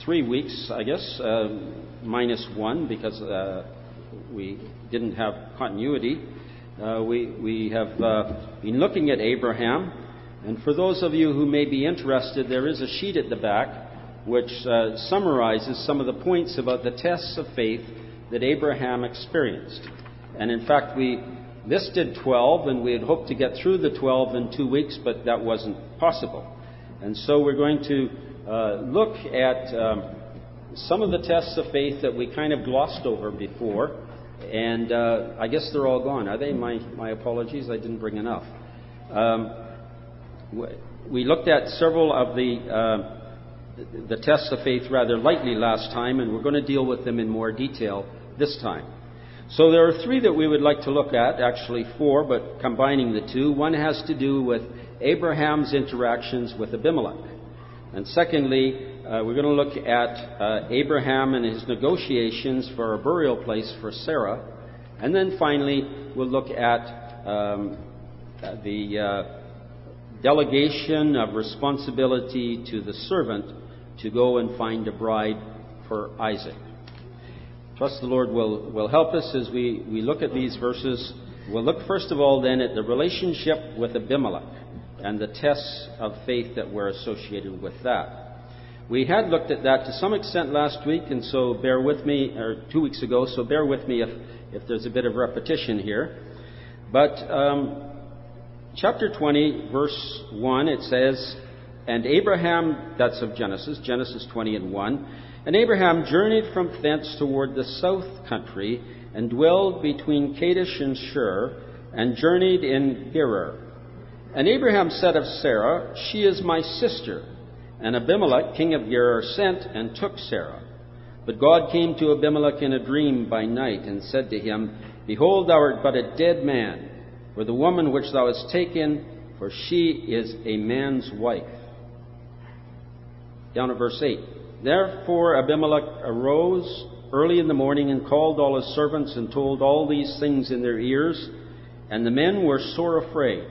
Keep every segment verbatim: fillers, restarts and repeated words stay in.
three weeks, I guess, uh, minus one, because uh, we didn't have continuity. Uh, we, we have uh, been looking at Abraham, and for those of you who may be interested, there is a sheet at the back which uh, summarizes some of the points about the tests of faith that Abraham experienced. And in fact, we listed twelve, and we had hoped to get through the twelve in two weeks, but that wasn't possible. And so we're going to uh, look at um, some of the tests of faith that we kind of glossed over before, and uh, I guess they're all gone. Are they? My, my apologies, I didn't bring enough. Um, we looked at several of the uh, the tests of faith rather lightly last time, and we're going to deal with them in more detail this time. So there are three that we would like to look at, actually four, but combining the two. One has to do with Abraham's interactions with Abimelech. And secondly, uh, we're going to look at uh, Abraham and his negotiations for a burial place for Sarah. And then finally, we'll look at um, the uh, delegation of responsibility to the servant to go and find a bride for Isaac. Trust the Lord will, will help us as we, we look at these verses. We'll look first of all then at the relationship with Abimelech and the tests of faith that were associated with that. We had looked at that to some extent last week, and so bear with me, or two weeks ago, so bear with me if, if there's a bit of repetition here. But um, chapter twenty, verse one, it says, "And Abraham," that's of Genesis, Genesis twenty and one, "And Abraham journeyed from thence toward the south country, and dwelled between Kadesh and Shur, and journeyed in Gerar. And Abraham said of Sarah, She is my sister. And Abimelech, king of Gerar, sent and took Sarah. But God came to Abimelech in a dream by night, and said to him, Behold, thou art but a dead man, for the woman which thou hast taken, for she is a man's wife." Down at verse eight. "Therefore Abimelech arose early in the morning, and called all his servants, and told all these things in their ears. And the men were sore afraid."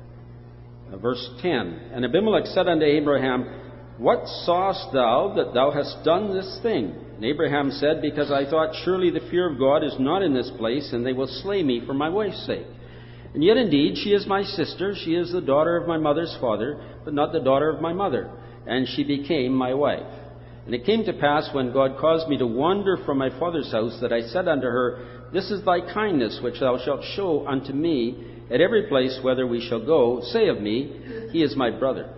Uh, verse ten. "And Abimelech said unto Abraham, What sawest thou that thou hast done this thing? And Abraham said, Because I thought, Surely the fear of God is not in this place, and they will slay me for my wife's sake. And yet indeed she is my sister, she is the daughter of my mother's father, but not the daughter of my mother. And she became my wife. And it came to pass, when God caused me to wander from my father's house, that I said unto her, This is thy kindness which thou shalt show unto me at every place whither we shall go. Say of me, He is my brother."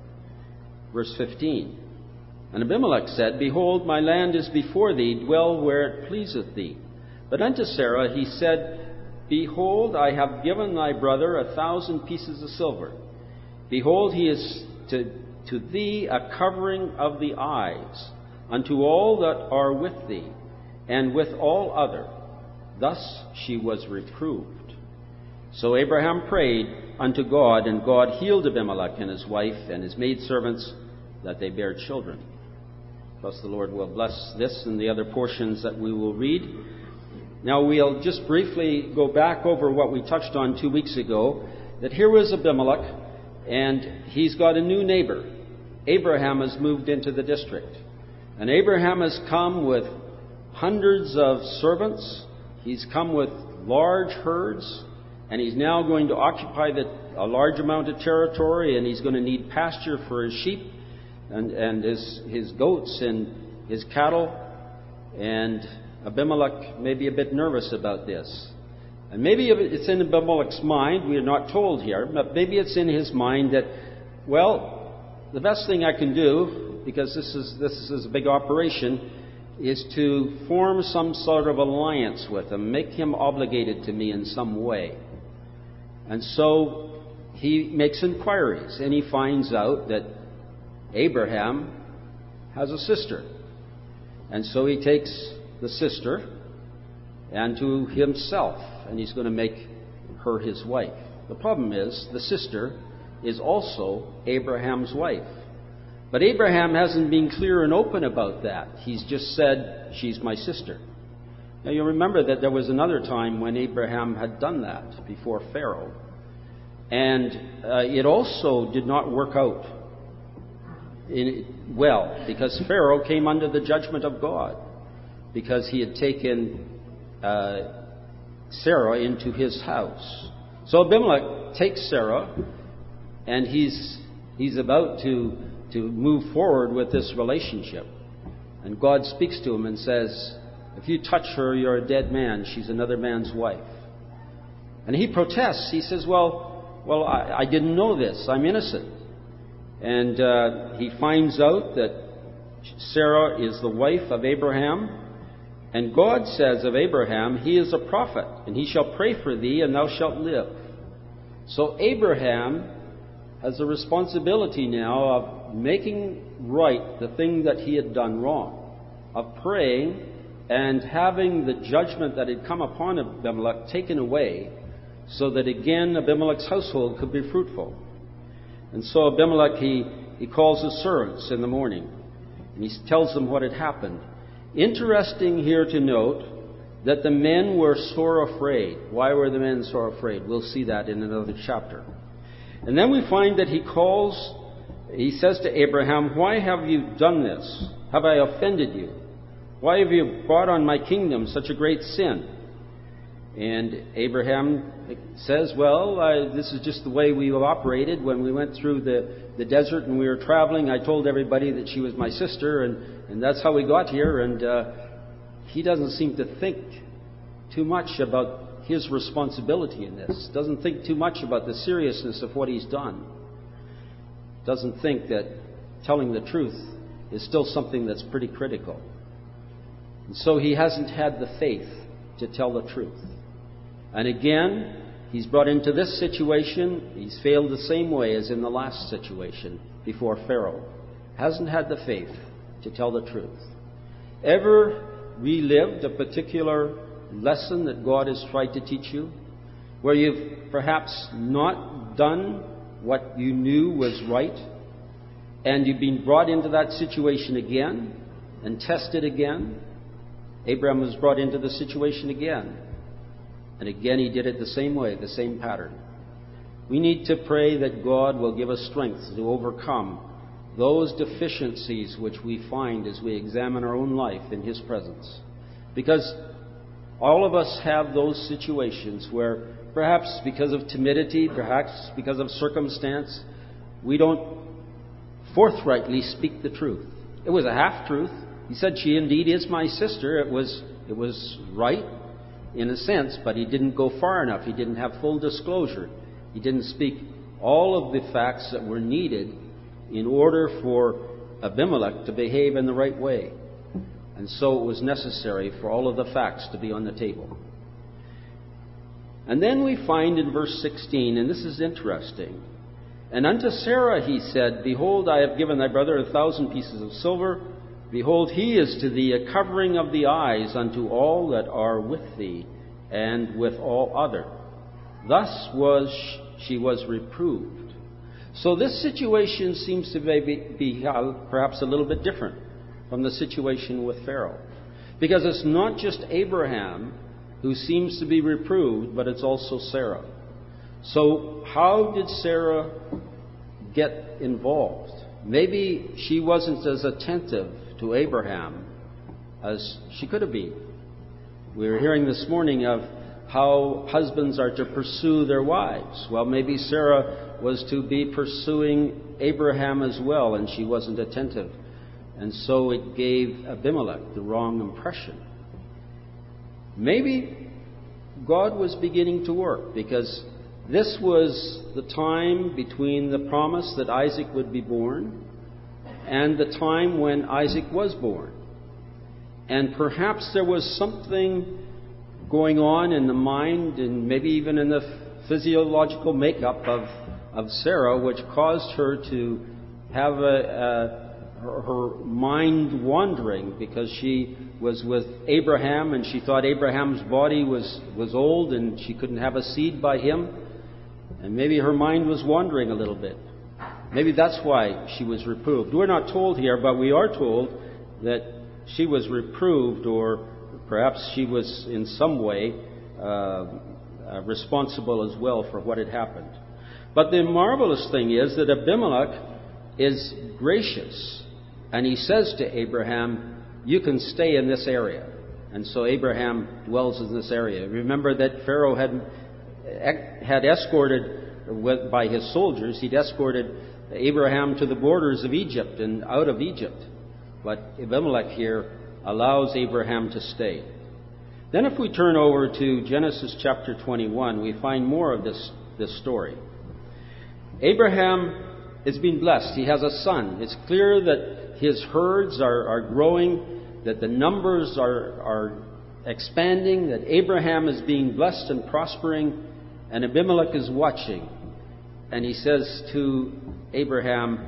Verse fifteen. "And Abimelech said, Behold, my land is before thee, dwell where it pleaseth thee. But unto Sarah he said, Behold, I have given thy brother a thousand pieces of silver. Behold, he is to To thee a covering of the eyes, unto all that are with thee, and with all other. Thus she was reproved. So Abraham prayed unto God, and God healed Abimelech and his wife and his maidservants, that they bare children." Thus the Lord will bless this and the other portions that we will read. Now we'll just briefly go back over what we touched on two weeks ago, that here was Abimelech, and he's got a new neighbor. Abraham has moved into the district. And Abraham has come with hundreds of servants. He's come with large herds. And he's now going to occupy the, a large amount of territory. And he's going to need pasture for his sheep and, and his, his goats and his cattle. And Abimelech may be a bit nervous about this. And maybe it's in Abimelech's mind, we are not told here, but maybe it's in his mind that, well, the best thing I can do, because this is this is a big operation, is to form some sort of alliance with him, make him obligated to me in some way. And so he makes inquiries, and he finds out that Abraham has a sister. And so he takes the sister and to himself, and he's going to make her his wife. The problem is, the sister is also Abraham's wife. But Abraham hasn't been clear and open about that. He's just said, she's my sister. Now you remember that there was another time when Abraham had done that before Pharaoh. And uh, it also did not work out. in, well, because Pharaoh came under the judgment of God, because he had taken uh, Sarah into his house. So Abimelech takes Sarah, and he's he's about to to move forward with this relationship. And God speaks to him and says, if you touch her, you're a dead man. She's another man's wife. And he protests. He says, well, well, I, I didn't know this. I'm innocent. And uh, he finds out that Sarah is the wife of Abraham. And God says of Abraham, he is a prophet, and he shall pray for thee, and thou shalt live. So Abraham has the responsibility now of making right the thing that he had done wrong, of praying and having the judgment that had come upon Abimelech taken away, so that again Abimelech's household could be fruitful. And so Abimelech, he, he calls his servants in the morning, and he tells them what had happened. Interesting here to note that the men were sore afraid. Why were the men sore afraid? We'll see that in another chapter. And then we find that he calls, he says to Abraham, why have you done this? Have I offended you? Why have you brought on my kingdom such a great sin? And Abraham says, well, uh, this is just the way we operated when we went through the, the desert and we were traveling. I told everybody that she was my sister, and, and that's how we got here. And uh, he doesn't seem to think too much about his responsibility in this. Doesn't think too much about the seriousness of what he's done. Doesn't think that telling the truth is still something that's pretty critical. And so he hasn't had the faith to tell the truth. And again, he's brought into this situation. He's failed the same way as in the last situation before Pharaoh. Hasn't had the faith to tell the truth. Ever relived a particular lesson that God has tried to teach you, where you've perhaps not done what you knew was right, and you've been brought into that situation again and tested again? Abraham was brought into the situation again. And again, he did it the same way, the same pattern. We need to pray that God will give us strength to overcome those deficiencies which we find as we examine our own life in His presence. Because all of us have those situations where perhaps because of timidity, perhaps because of circumstance, we don't forthrightly speak the truth. It was a half-truth. He said, she indeed is my sister. It was, it was right in a sense, but he didn't go far enough. He didn't have full disclosure. He didn't speak all of the facts that were needed in order for Abimelech to behave in the right way. And so it was necessary for all of the facts to be on the table. And then we find in verse sixteen, and this is interesting, and unto Sarah he said, behold, I have given thy brother a thousand pieces of silver. Behold, he is to thee a covering of the eyes unto all that are with thee, and with all other. Thus was she was reproved. So this situation seems to be, be perhaps a little bit different from the situation with Pharaoh. Because it's not just Abraham who seems to be reproved, but it's also Sarah. So how did Sarah get involved? Maybe she wasn't as attentive to Abraham as she could have been. We were hearing this morning of how husbands are to pursue their wives. Well, maybe Sarah was to be pursuing Abraham as well, and she wasn't attentive. And so it gave Abimelech the wrong impression. Maybe God was beginning to work, because this was the time between the promise that Isaac would be born and the time when Isaac was born. And perhaps there was something going on in the mind and maybe even in the physiological makeup of, of Sarah, which caused her to have a, a, her, her mind wandering, because she was with Abraham and she thought Abraham's body was, was old and she couldn't have a seed by him. And maybe her mind was wandering a little bit. Maybe that's why she was reproved. We're not told here, but we are told that she was reproved, or perhaps she was in some way uh, uh, responsible as well for what had happened. But the marvelous thing is that Abimelech is gracious, and he says to Abraham, you can stay in this area. And so Abraham dwells in this area. Remember that Pharaoh had, had escorted, with, by his soldiers, he'd escorted Abraham to the borders of Egypt and out of Egypt. But Abimelech here allows Abraham to stay. Then if we turn over to Genesis chapter twenty-one, we find more of this, this story. Abraham is being blessed. He has a son. It's clear that his herds are, are growing, that the numbers are, are expanding, that Abraham is being blessed and prospering, and Abimelech is watching. And he says to Abraham,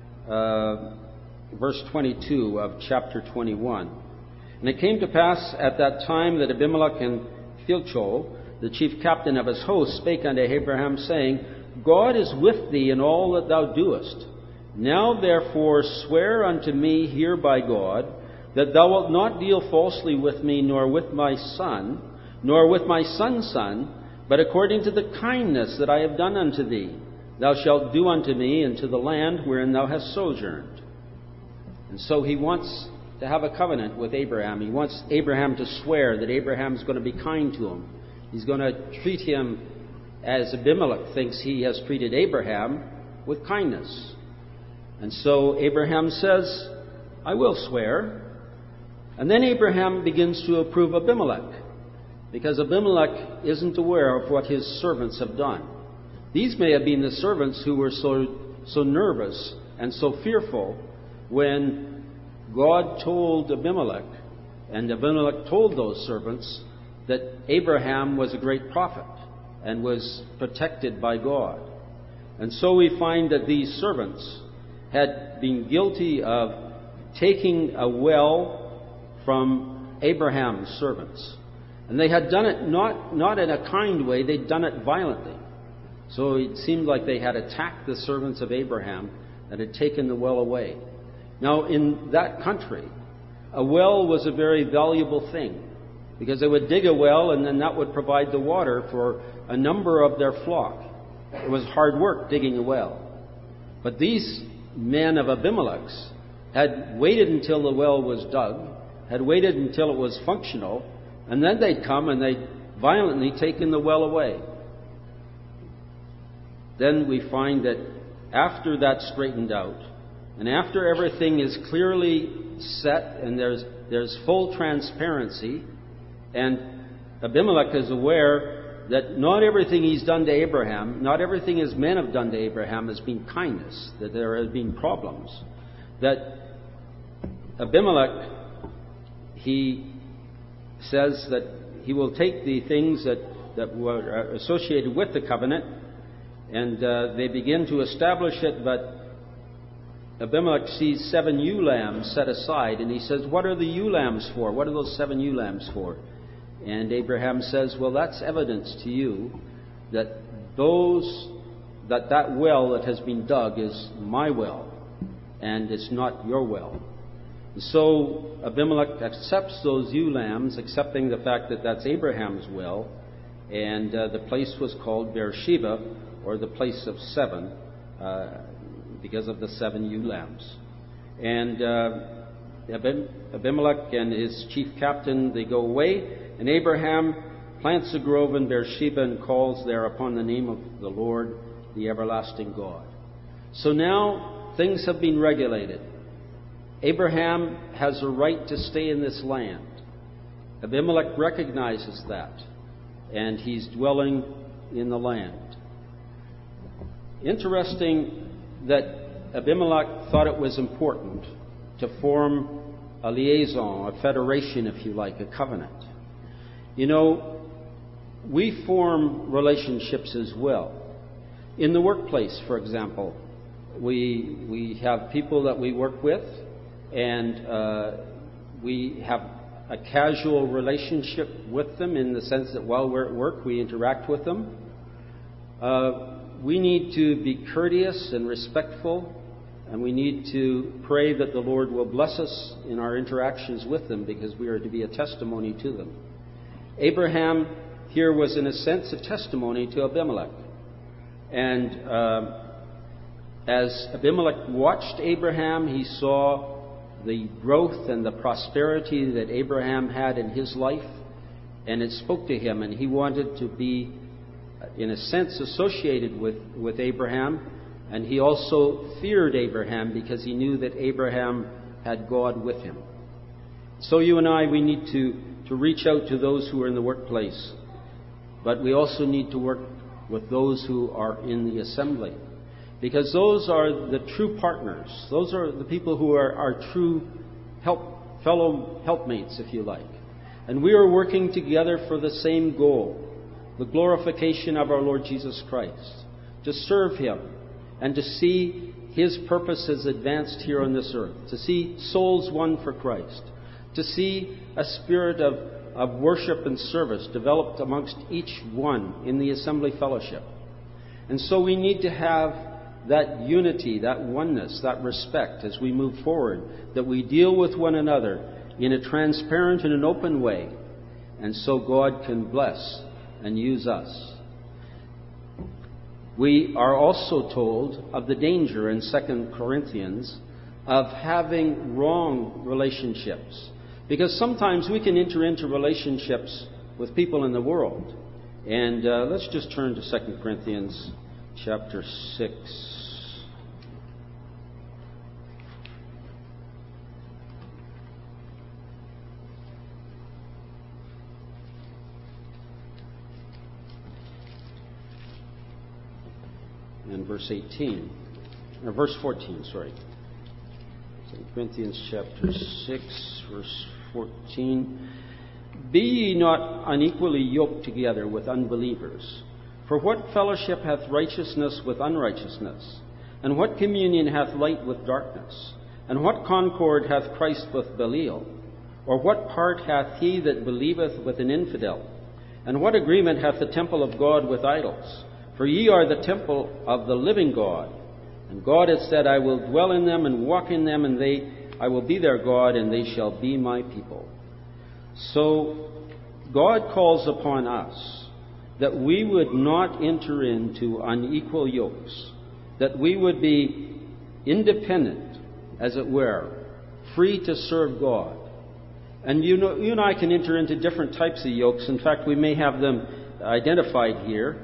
uh, verse twenty-two of chapter twenty-one, and it came to pass at that time that Abimelech and Phicol, the chief captain of his host, spake unto Abraham, saying, God is with thee in all that thou doest. Now therefore swear unto me here by God, that thou wilt not deal falsely with me, nor with my son, nor with my son's son, but according to the kindness that I have done unto thee, thou shalt do unto me and to the land wherein thou hast sojourned. And so he wants to have a covenant with Abraham. He wants Abraham to swear that Abraham's going to be kind to him. He's going to treat him as Abimelech thinks he has treated Abraham, with kindness. And so Abraham says, I will swear. And then Abraham begins to approve Abimelech, because Abimelech isn't aware of what his servants have done. These may have been the servants who were so, so nervous and so fearful when God told Abimelech, and Abimelech told those servants, that Abraham was a great prophet and was protected by God. And so we find that these servants had been guilty of taking a well from Abraham's servants. And they had done it not, not in a kind way, they'd done it violently. So it seemed like they had attacked the servants of Abraham and had taken the well away. Now, in that country, a well was a very valuable thing, because they would dig a well and then that would provide the water for a number of their flock. It was hard work digging a well. But these men of Abimelech's had waited until the well was dug, had waited until it was functional, and then they'd come and they'd violently taken the well away. Then we find that after that's straightened out, and after everything is clearly set and there's, there's full transparency, and Abimelech is aware that not everything he's done to Abraham, not everything his men have done to Abraham has been kindness, that there have been problems, that Abimelech, he says that he will take the things that, that were associated with the covenant, and uh, they begin to establish it, but Abimelech sees seven ewe lambs set aside, and he says, what are the ewe lambs for? What are those seven ewe lambs for? And Abraham says, well, that's evidence to you that those, that that well that has been dug is my well, and it's not your well. So Abimelech accepts those ewe lambs, accepting the fact that that's Abraham's well, and uh, the place was called Beersheba, or the place of seven, uh, because of the seven ewe lambs. And uh, Abimelech and his chief captain, they go away, and Abraham plants a grove in Beersheba and calls there upon the name of the Lord, the everlasting God. So now things have been regulated. Abraham has a right to stay in this land. Abimelech recognizes that, and he's dwelling in the land. Interesting that Abimelech thought it was important to form a liaison, a federation, if you like, a covenant. You know, we form relationships as well. In the workplace, for example, we we have people that we work with, and uh, we have a casual relationship with them in the sense that while we're at work, we interact with them. Uh, we need to be courteous and respectful, and we need to pray that the Lord will bless us in our interactions with them, because we are to be a testimony to them. Abraham here was, in a sense, a testimony to Abimelech. And uh, as Abimelech watched Abraham, he saw the growth and the prosperity that Abraham had in his life, and it spoke to him, and he wanted to be, in a sense, associated with, with Abraham, and he also feared Abraham because he knew that Abraham had God with him. So you and I, we need to, to reach out to those who are in the workplace, but we also need to work with those who are in the assembly, because those are the true partners. Those are the people who are our true help, fellow helpmates, if you like. And we are working together for the same goal, the glorification of our Lord Jesus Christ, to serve Him and to see His purposes advanced here on this earth, to see souls won for Christ, to see a spirit of, of worship and service developed amongst each one in the assembly fellowship. And so we need to have that unity, that oneness, that respect as we move forward, that we deal with one another in a transparent and an open way, and so God can bless and use us. We are also told of the danger in Second Corinthians of having wrong relationships, because sometimes we can enter into relationships with people in the world. And uh, let's just turn to Second Corinthians chapter six. And verse eighteen, or verse fourteen, sorry. Second Corinthians chapter six, verse fourteen. Be ye not unequally yoked together with unbelievers. For what fellowship hath righteousness with unrighteousness? And what communion hath light with darkness? And what concord hath Christ with Belial? Or what part hath he that believeth with an infidel? And what agreement hath the temple of God with idols? For ye are the temple of the living God. And God hath said, I will dwell in them and walk in them, and they, I will be their God, and they shall be my people. So God calls upon us that we would not enter into unequal yokes, that we would be independent, as it were, free to serve God. And you know, you and I can enter into different types of yokes. In fact, we may have them identified here.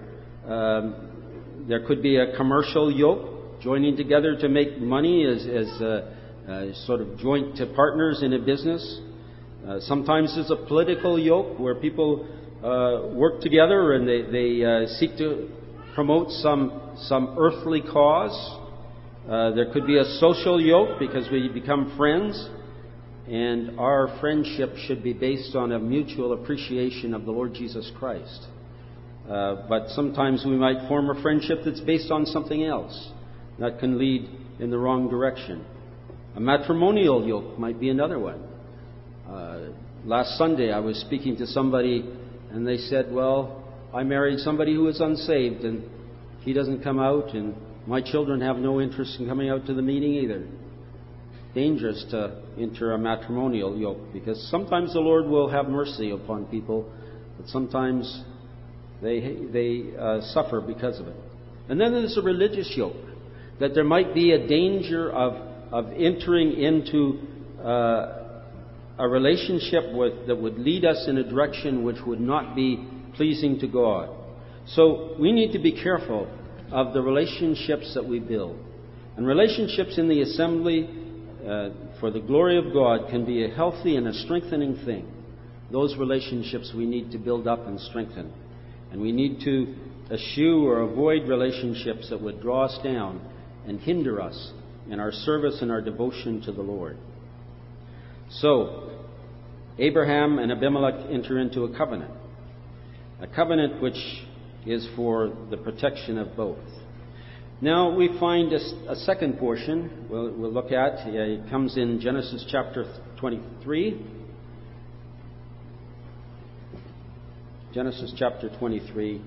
Um, there could be a commercial yoke, joining together to make money as, as uh, uh, sort of joint partners in a business. Uh, sometimes there's a political yoke where people uh, work together and they, they uh, seek to promote some, some earthly cause. Uh, there could be a social yoke because we become friends, and our friendship should be based on a mutual appreciation of the Lord Jesus Christ. Uh, but sometimes we might form a friendship that's based on something else that can lead in the wrong direction. A matrimonial yoke might be another one. Uh, last Sunday I was speaking to somebody and they said, well, I married somebody who is unsaved and he doesn't come out, and my children have no interest in coming out to the meeting either. Dangerous to enter a matrimonial yoke, because sometimes the Lord will have mercy upon people, but sometimes they, they uh, suffer because of it. And then there's a religious yoke, that there might be a danger of, of entering into uh, a relationship with, that would lead us in a direction which would not be pleasing to God. So we need to be careful of the relationships that we build. And relationships in the assembly uh, for the glory of God can be a healthy and a strengthening thing. Those relationships we need to build up and strengthen. And we need to eschew or avoid relationships that would draw us down and hinder us in our service and our devotion to the Lord. So, Abraham and Abimelech enter into a covenant. A covenant which is for the protection of both. Now we find a, a second portion we'll, we'll look at. It comes in Genesis chapter twenty-three. Genesis chapter twenty-three.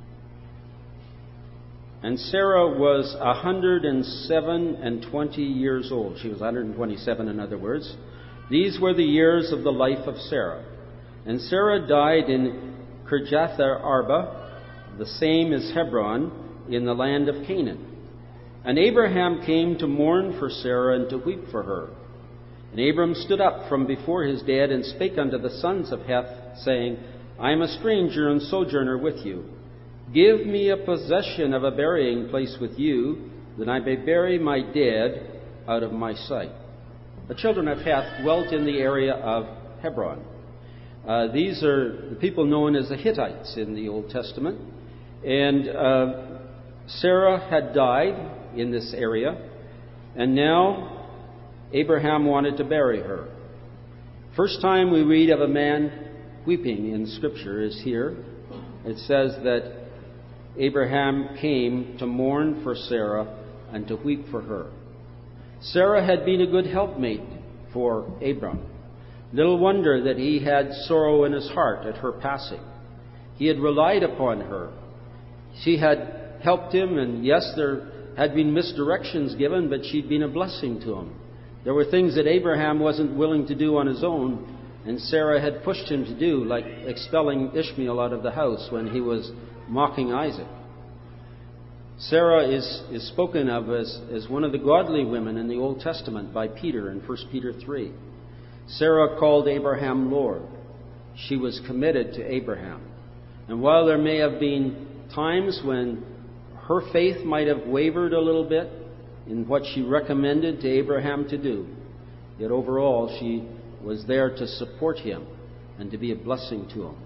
And Sarah was a hundred and seven and twenty years old. She was one hundred and twenty-seven, in other words. These were the years of the life of Sarah. And Sarah died in Kirjatha Arba, the same as Hebron, in the land of Canaan. And Abraham came to mourn for Sarah and to weep for her. And Abram stood up from before his dead and spake unto the sons of Heth, saying, I am a stranger and sojourner with you. Give me a possession of a burying place with you, that I may bury my dead out of my sight. The children of Heth dwelt in the area of Hebron. Uh, these are the people known as the Hittites in the Old Testament. And uh, Sarah had died in this area, and now Abraham wanted to bury her. First time we read of a man weeping in Scripture is here. It says that Abraham came to mourn for Sarah and to weep for her. Sarah had been a good helpmate for Abram. Little wonder that he had sorrow in his heart at her passing. He had relied upon her. She had helped him, and yes, there had been misdirections given, but she'd been a blessing to him. There were things that Abraham wasn't willing to do on his own, and Sarah had pushed him to do, like expelling Ishmael out of the house when he was mocking Isaac. Sarah is, is spoken of as, as one of the godly women in the Old Testament by Peter in First Peter three. Sarah called Abraham Lord. She was committed to Abraham. And while there may have been times when her faith might have wavered a little bit in what she recommended to Abraham to do, yet overall she was there to support him and to be a blessing to him.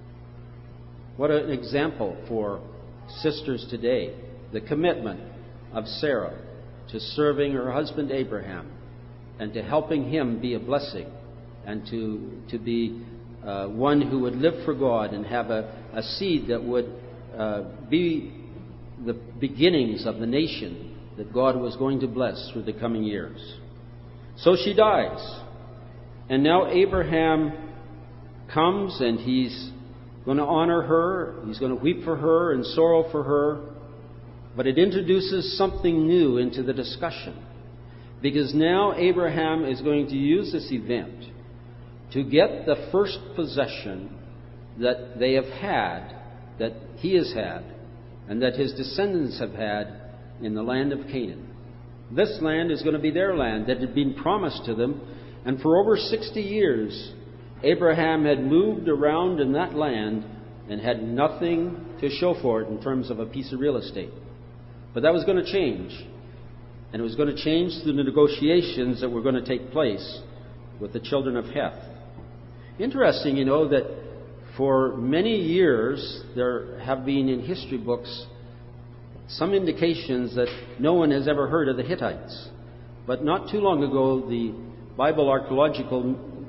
What an example for sisters today, the commitment of Sarah to serving her husband Abraham and to helping him be a blessing and to, to be uh, one who would live for God and have a, a seed that would uh, be the beginnings of the nation that God was going to bless through the coming years. So she dies. And now Abraham comes and he's going to honor her. He's going to weep for her and sorrow for her. But it introduces something new into the discussion. Because now Abraham is going to use this event to get the first possession that they have had, that he has had, and that his descendants have had in the land of Canaan. This land is going to be their land that had been promised to them. And for over sixty years, Abraham had moved around in that land and had nothing to show for it in terms of a piece of real estate. But that was going to change. And it was going to change through the negotiations that were going to take place with the children of Heth. Interesting, you know, that for many years there have been in history books some indications that no one has ever heard of the Hittites. But not too long ago, the Bible Archaeological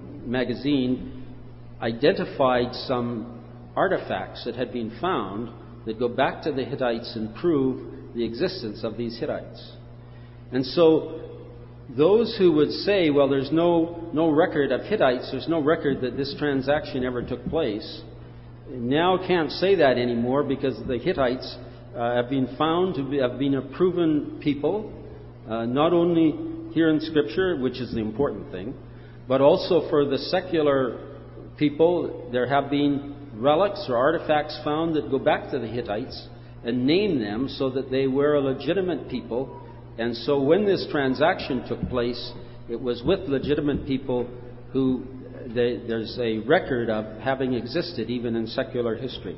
magazine identified some artifacts that had been found that go back to the Hittites and prove the existence of these Hittites. And so those who would say, well, there's no, no record of Hittites, there's no record that this transaction ever took place, now can't say that anymore because the Hittites uh, have been found to be, have been a proven people, uh, not only here in Scripture, which is the important thing, but also for the secular people. There have been relics or artifacts found that go back to the Hittites and name them so that they were a legitimate people. And so when this transaction took place, it was with legitimate people who they, there's a record of having existed even in secular history.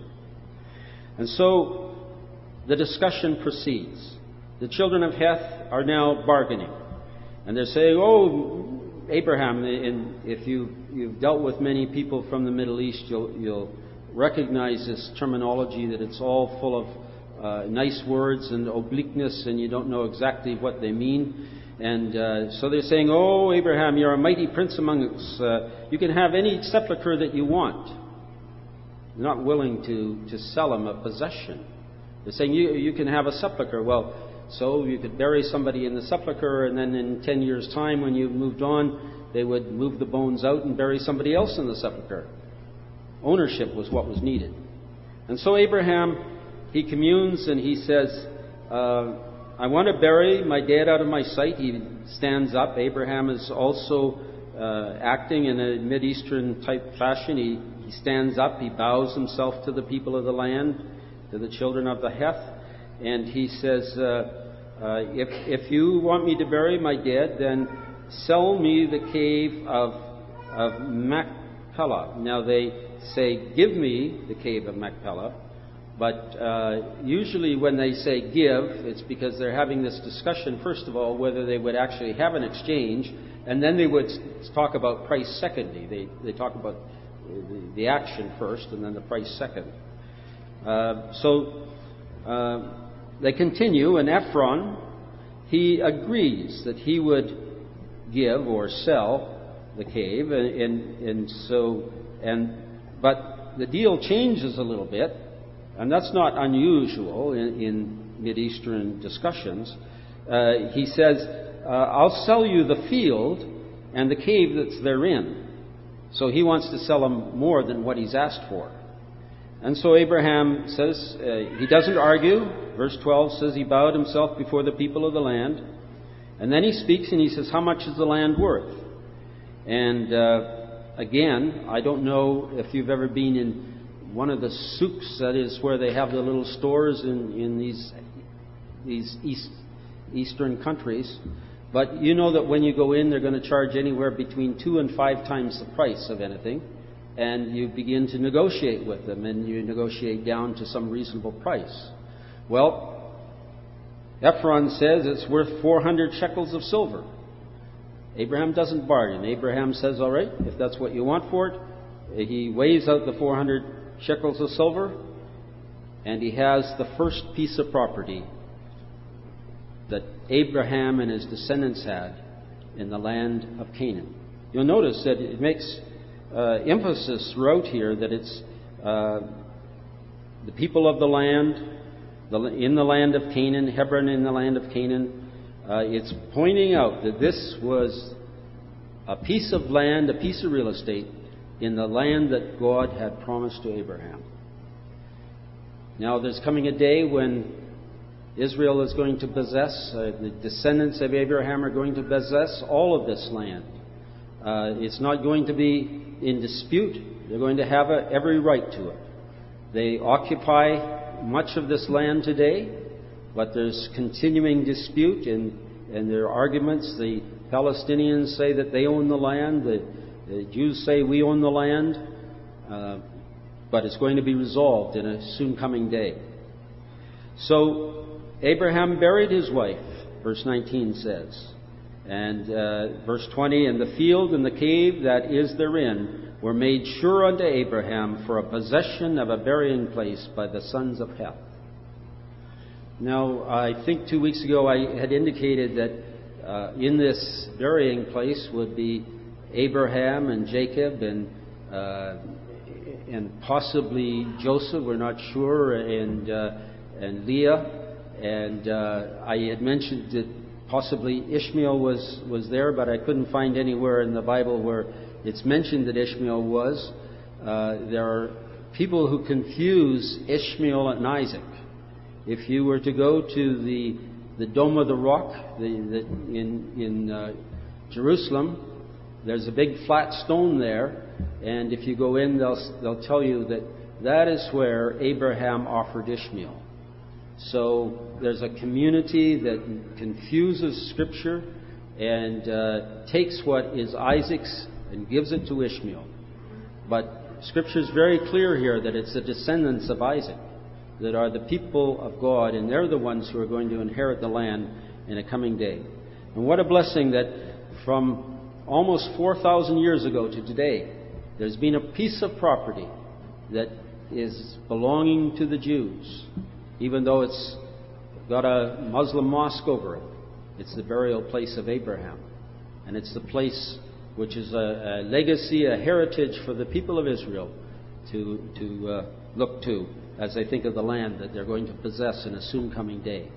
And so the discussion proceeds. The children of Heth are now bargaining. And they're saying, oh, Abraham, and if you, you've dealt with many people from the Middle East, you'll, you'll recognize this terminology that it's all full of uh, nice words and obliqueness, and you don't know exactly what they mean. And uh, so they're saying, oh, Abraham, you're a mighty prince among us. Uh, you can have any sepulchre that you want. They're not willing to, to sell him a possession. They're saying, you, you can have a sepulchre. Well, so you could bury somebody in the sepulchre, and then in ten years' time, when you've moved on, they would move the bones out and bury somebody else in the sepulchre. Ownership was what was needed. And so Abraham, he communes and he says, uh, I want to bury my dead out of my sight. He stands up. Abraham is also uh, acting in a Mid-Eastern type fashion. He, he stands up. He bows himself to the people of the land, to the children of the Heth. And he says, uh, uh, if, if you want me to bury my dead, then sell me the cave of, of Machpelah. Now they say, give me the cave of Machpelah, but uh, usually when they say give, it's because they're having this discussion, first of all, whether they would actually have an exchange, and then they would talk about price secondly. They, they talk about the, the action first, and then the price second. Uh, so uh, they continue, and Ephron, he agrees that he would give or sell the cave, and, and, and so, and but the deal changes a little bit, and that's not unusual in, in Mideastern discussions. Uh, he says, uh, I'll sell you the field and the cave that's therein. So he wants to sell him more than what he's asked for. And so Abraham says, uh, he doesn't argue. Verse twelve says he bowed himself before the people of the land. And then he speaks and he says, how much is the land worth? And uh, again, I don't know if you've ever been in one of the souks, that is where they have the little stores in, in these these east, eastern countries. But you know that when you go in, they're going to charge anywhere between two and five times the price of anything. And you begin to negotiate with them, and you negotiate down to some reasonable price. Well, Ephron says it's worth four hundred shekels of silver. Abraham doesn't bargain. Abraham says, all right, if that's what you want for it. He weighs out the four hundred shekels of silver, and he has the first piece of property that Abraham and his descendants had in the land of Canaan. You'll notice that it makes uh, emphasis throughout here that it's uh, the people of the land, the, in the land of Canaan, Hebron in the land of Canaan. Uh, it's pointing out that this was a piece of land, a piece of real estate in the land that God had promised to Abraham. Now there's coming a day when Israel is going to possess, uh, the descendants of Abraham are going to possess all of this land. Uh, it's not going to be in dispute. They're going to have a, every right to it. They occupy much of this land today, but there's continuing dispute and, and there are arguments. The Palestinians say that they own the land. The, the Jews say we own the land. Uh, but it's going to be resolved in a soon coming day. So Abraham buried his wife, verse nineteen says. And uh, verse twenty, and the field and the cave that is therein were made sure unto Abraham for a possession of a burying place by the sons of Heth. Now, I think two weeks ago I had indicated that uh, in this burying place would be Abraham and Jacob and uh, and possibly Joseph, we're not sure, and uh, and Leah. And uh, I had mentioned that possibly Ishmael was, was there, but I couldn't find anywhere in the Bible where it's mentioned that Ishmael was. Uh, there are people who confuse Ishmael and Isaac. If you were to go to the the Dome of the Rock the, the, in in uh, Jerusalem, there's a big flat stone there, and if you go in, they'll they'll tell you that that is where Abraham offered Ishmael. So there's a community that confuses Scripture and uh, takes what is Isaac's and gives it to Ishmael. But Scripture is very clear here that it's the descendants of Isaac that are the people of God, and they're the ones who are going to inherit the land in a coming day. And what a blessing that from almost four thousand years ago to today, there's been a piece of property that is belonging to the Jews. Even though it's got a Muslim mosque over it, it's the burial place of Abraham. And it's the place which is a, a legacy, a heritage for the people of Israel to, to uh, look to as they think of the land that they're going to possess in a soon coming day.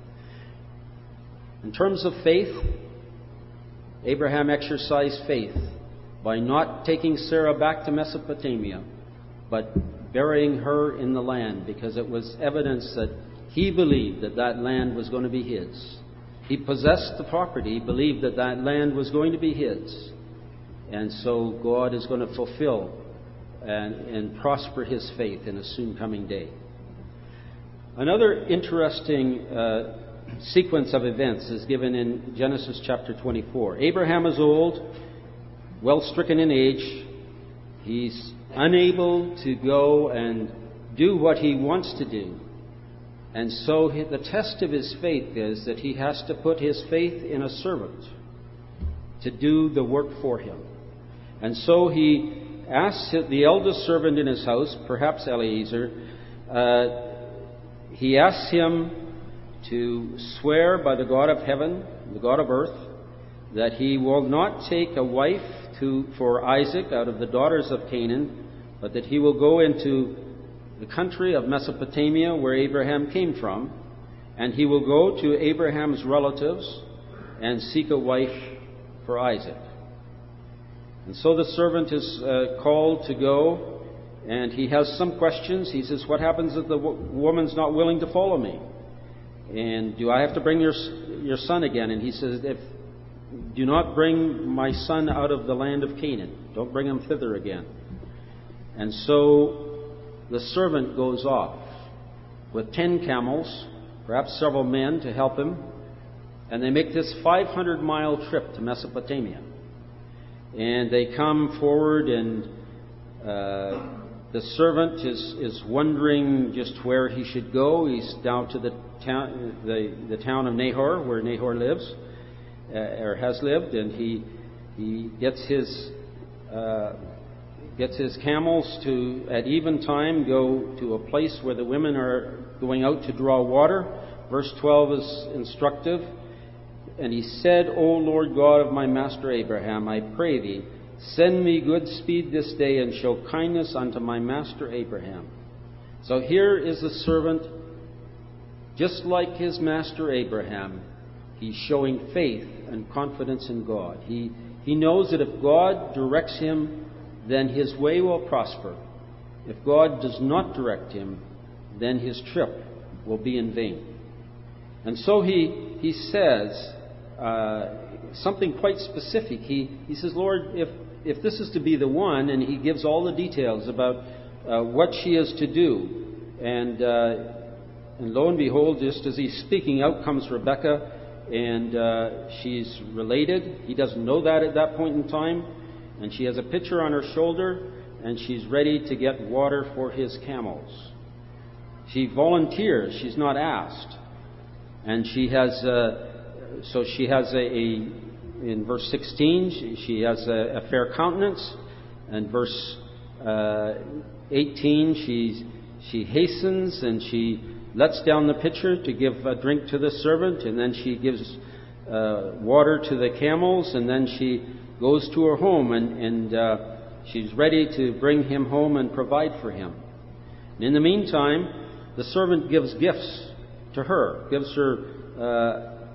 In terms of faith, Abraham exercised faith by not taking Sarah back to Mesopotamia, but burying her in the land, because it was evidence that he believed that that land was going to be his. He possessed the property, he believed that that land was going to be his. And so God is going to fulfill and, and prosper his faith in a soon coming day. Another interesting uh, sequence of events is given in Genesis chapter twenty-four. Abraham is old, well stricken in age. He's unable to go and do what he wants to do. And so the test of his faith is that he has to put his faith in a servant to do the work for him. And so he asks the eldest servant in his house, perhaps Eliezer, uh, he asks him to swear by the God of heaven, the God of earth, that he will not take a wife to, for Isaac out of the daughters of Canaan, but that he will go into the country of Mesopotamia where Abraham came from, and he will go to Abraham's relatives and seek a wife for Isaac. And so the servant is uh, called to go, and he has some questions. He says, what happens if the w- woman's not willing to follow me? And do I have to bring your your son again? And he says, if do not bring my son out of the land of Canaan. Don't bring him thither again. And so the servant goes off with ten camels, perhaps several men to help him, and they make this five hundred mile trip to Mesopotamia. And they come forward, and uh, the servant is, is wondering just where he should go. He's down to the town, the, the town of Nahor, where Nahor lives, uh, or has lived, and he he gets his uh, gets his camels to, at eventime, go to a place where the women are going out to draw water. Verse twelve is instructive. And he said, O Lord God of my master Abraham, I pray thee, send me good speed this day, and show kindness unto my master Abraham. So here is the servant, just like his master Abraham. He's showing faith and confidence in God. He, he knows that if God directs him, then his way will prosper. If God does not direct him, then his trip will be in vain. And so he, he says uh, something quite specific. He, he says, Lord, if, if this is to be the one, and he gives all the details about uh, what she is to do. And, uh, and lo and behold, just as he's speaking, out comes Rebekah, and uh, she's related. He doesn't know that at that point in time. And she has a pitcher on her shoulder, and she's ready to get water for his camels. She volunteers. She's not asked. And she has, uh, so she has a, a in verse sixteen, she, she has a, a fair countenance. And verse uh, eighteen, she, she hastens and she lets down the pitcher to give a drink to the servant. And then she gives uh, water to the camels. And then she goes to her home, and, and uh, she's ready to bring him home and provide for him. And in the meantime, the servant gives gifts to her, gives her uh,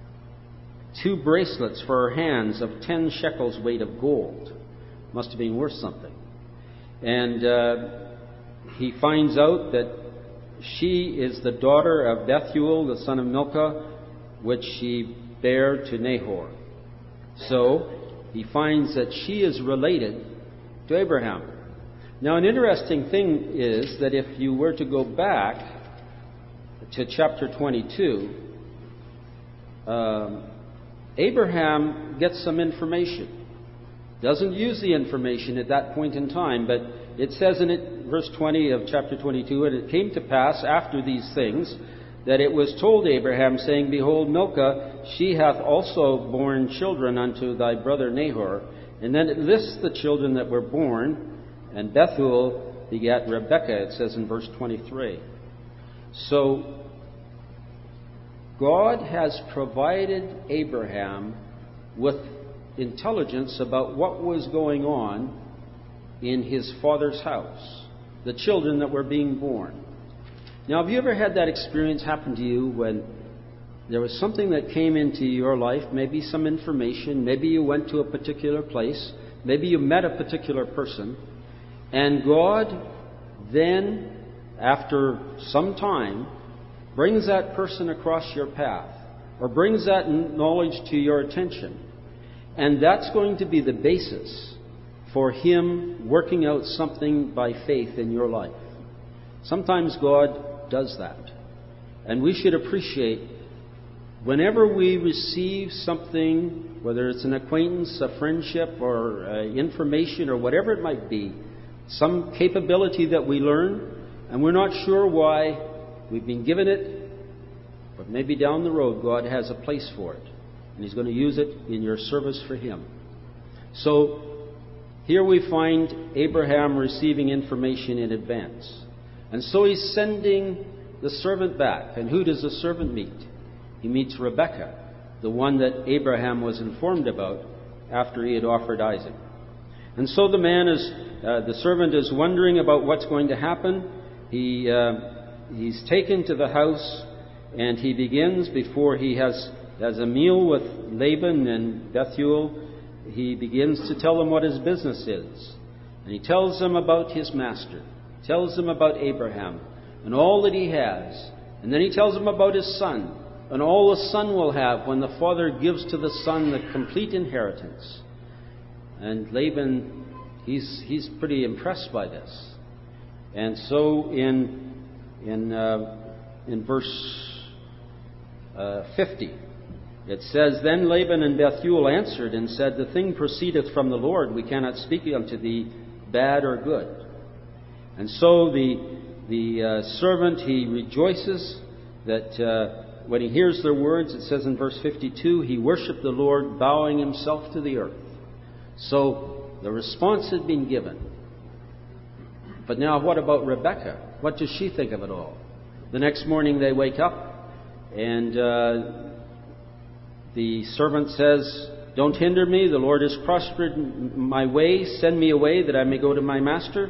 two bracelets for her hands of ten shekels weight of gold. Must have been worth something. And uh, he finds out that she is the daughter of Bethuel, the son of Milcah, which she bare to Nahor. So he finds that she is related to Abraham. Now, an interesting thing is that if you were to go back to chapter twenty-two, um, Abraham gets some information. Doesn't use the information at that point in time, but it says in it, verse twenty of chapter twenty-two, and it came to pass after these things that it was told Abraham, saying, Behold, Milcah, she hath also borne children unto thy brother Nahor. And then it lists the children that were born, and Bethuel begat Rebekah, it says in verse twenty-three. So, God has provided Abraham with intelligence about what was going on in his father's house, the children that were being born. Now, have you ever had that experience happen to you when there was something that came into your life, maybe some information, maybe you went to a particular place, maybe you met a particular person, and God then, after some time, brings that person across your path, or brings that knowledge to your attention. And that's going to be the basis for Him working out something by faith in your life. Sometimes God does that. And we should appreciate whenever we receive something, whether it's an acquaintance, a friendship, or uh, information, or whatever it might be, some capability that we learn, and we're not sure why we've been given it, but maybe down the road God has a place for it, and He's going to use it in your service for Him. So here we find Abraham receiving information in advance. And so he's sending the servant back. And who does the servant meet? He meets Rebekah, the one that Abraham was informed about after he had offered Isaac. And so the man is, uh, the servant is wondering about what's going to happen. He, uh, he's taken to the house, and he begins, before he has, has a meal with Laban and Bethuel, he begins to tell them what his business is. And he tells them about his master, tells them about Abraham and all that he has. And then he tells them about his son and all the son will have when the father gives to the son the complete inheritance. And Laban, he's he's pretty impressed by this. And so in in uh, in verse uh, fifty, it says, Then Laban and Bethuel answered and said, The thing proceedeth from the Lord. We cannot speak unto thee bad or good. And so the the uh, servant, he rejoices that uh, when he hears their words, it says in verse fifty-two, he worshipped the Lord, bowing himself to the earth. So the response had been given. But now what about Rebekah? What does she think of it all? The next morning they wake up, and uh, the servant says, Don't hinder me, the Lord has prospered my way, send me away that I may go to my master.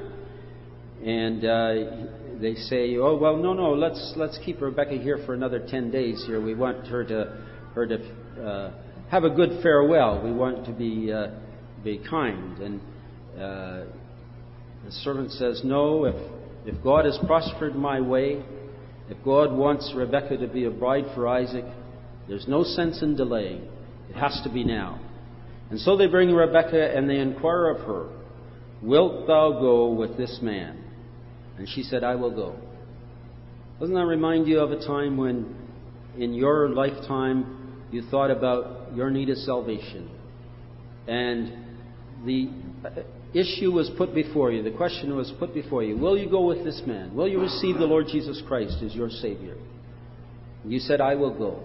And uh, they say, oh, well, no, no, let's let's keep Rebekah here for another ten days here. We want her to her to uh, have a good farewell. We want to be uh, be kind. And uh, the servant says, no, if, if God has prospered my way, if God wants Rebekah to be a bride for Isaac, there's no sense in delaying. It has to be now. And so they bring Rebekah and they inquire of her, Wilt thou go with this man? And she said, I will go. Doesn't that remind you of a time when in your lifetime you thought about your need of salvation? And the issue was put before you, the question was put before you, will you go with this man? Will you receive the Lord Jesus Christ as your Savior? And you said, I will go.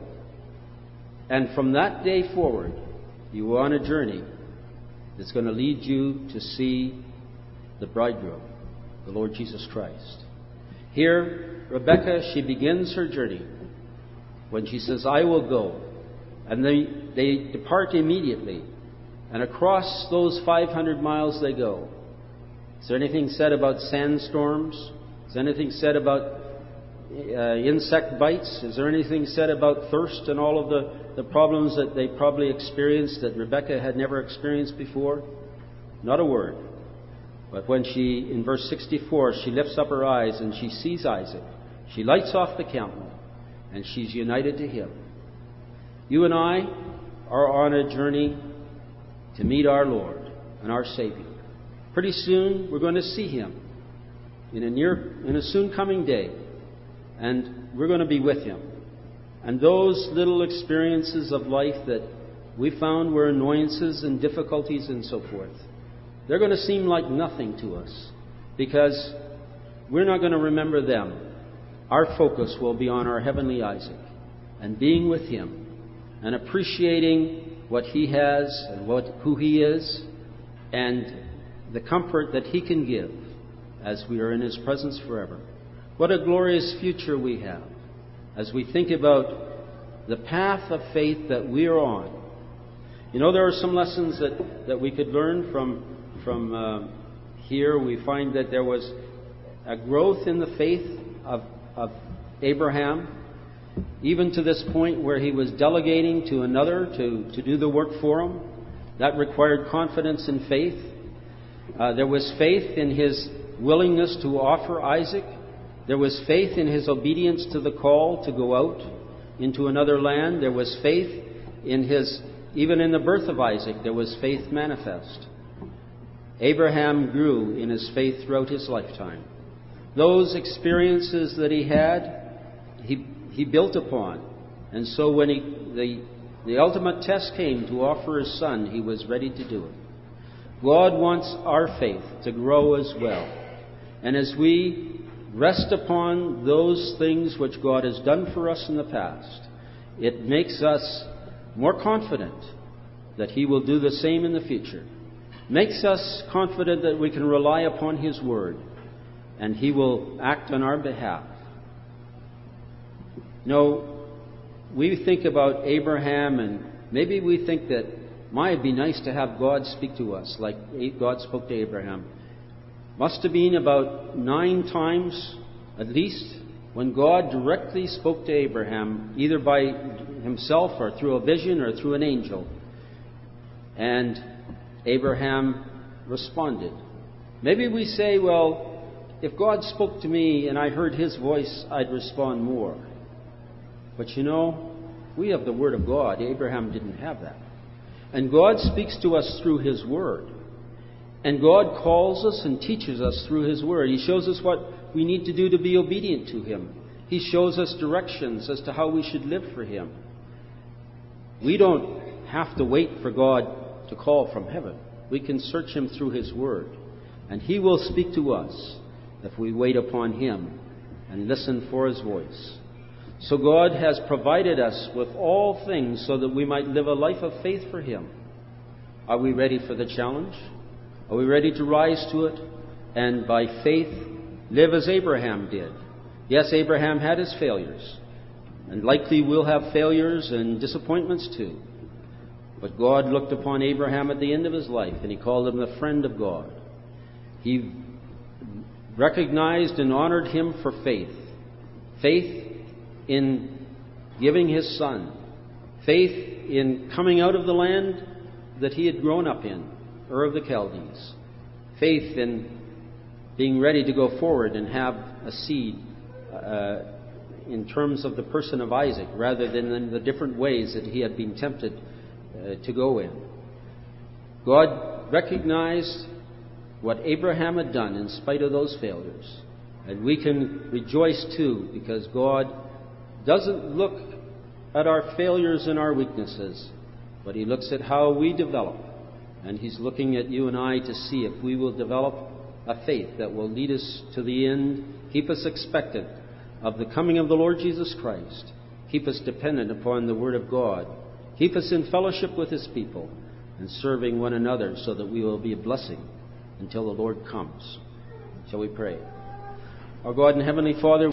And from that day forward, you were on a journey that's going to lead you to see the bridegroom, the Lord Jesus Christ. Here, Rebekah, she begins her journey when she says, I will go. And they, they depart immediately. And across those five hundred miles they go. Is there anything said about sandstorms? Is there anything said about uh, insect bites? Is there anything said about thirst and all of the, the problems that they probably experienced that Rebekah had never experienced before? Not a word. But when she, in verse sixty-four, she lifts up her eyes and she sees Isaac, she lights off the camel and she's united to him. You and I are on a journey to meet our Lord and our Savior. Pretty soon we're going to see Him in a near, in a soon coming day, and we're going to be with Him. And those little experiences of life that we found were annoyances and difficulties and so forth, they're going to seem like nothing to us because we're not going to remember them. Our focus will be on our heavenly Isaac and being with Him and appreciating what He has and what who He is and the comfort that He can give as we are in His presence forever. What a glorious future we have as we think about the path of faith that we are on. You know, there are some lessons that, that we could learn from From uh, here. We find that there was a growth in the faith of, of Abraham, even to this point where he was delegating to another to, to do the work for him. That required confidence and faith. Uh, there was faith in his willingness to offer Isaac. There was faith in his obedience to the call to go out into another land. There was faith in his, even in the birth of Isaac, there was faith manifest. Abraham grew in his faith throughout his lifetime. Those experiences that he had, he, he built upon. And so when he, the, the ultimate test came to offer his son, he was ready to do it. God wants our faith to grow as well. And as we rest upon those things which God has done for us in the past, it makes us more confident that He will do the same in the future. Makes us confident that we can rely upon His Word and He will act on our behalf. No, we think about Abraham and maybe we think that, my, it'd be nice to have God speak to us like God spoke to Abraham. Must have been about nine times, at least, when God directly spoke to Abraham, either by himself or through a vision or through an angel. And Abraham responded. Maybe we say, well, if God spoke to me and I heard His voice, I'd respond more. But you know, we have the Word of God. Abraham didn't have that. And God speaks to us through His Word. And God calls us and teaches us through His Word. He shows us what we need to do to be obedient to Him. He shows us directions as to how we should live for Him. We don't have to wait for God to call from heaven. We can search Him through His Word. And He will speak to us if we wait upon Him and listen for His voice. So God has provided us with all things so that we might live a life of faith for Him. Are we ready for the challenge? Are we ready to rise to it and by faith live as Abraham did? Yes, Abraham had his failures, and likely we'll have failures and disappointments too. But God looked upon Abraham at the end of his life and He called him the friend of God. He recognized and honored him for faith. Faith in giving his son. Faith in coming out of the land that he had grown up in, Ur of the Chaldees. Faith in being ready to go forward and have a seed uh, in terms of the person of Isaac, rather than in the different ways that he had been tempted uh, to go in. God recognized what Abraham had done in spite of those failures. And we can rejoice too, because God doesn't look at our failures and our weaknesses, but He looks at how we develop. And He's looking at you and I to see if we will develop a faith that will lead us to the end, keep us expectant of the coming of the Lord Jesus Christ, keep us dependent upon the Word of God, keep us in fellowship with His people, and serving one another so that we will be a blessing until the Lord comes. Shall we pray? Our God and Heavenly Father,